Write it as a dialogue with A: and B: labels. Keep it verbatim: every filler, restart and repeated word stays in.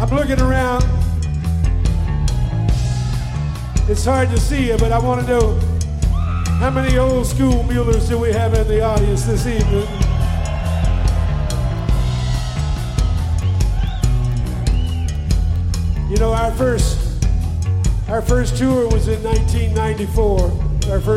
A: I'm looking around. It's hard to see you, but I want to know how many old school Muellers do we have in the audience this evening? You know, our first our first tour was in nineteen ninety-four. Our first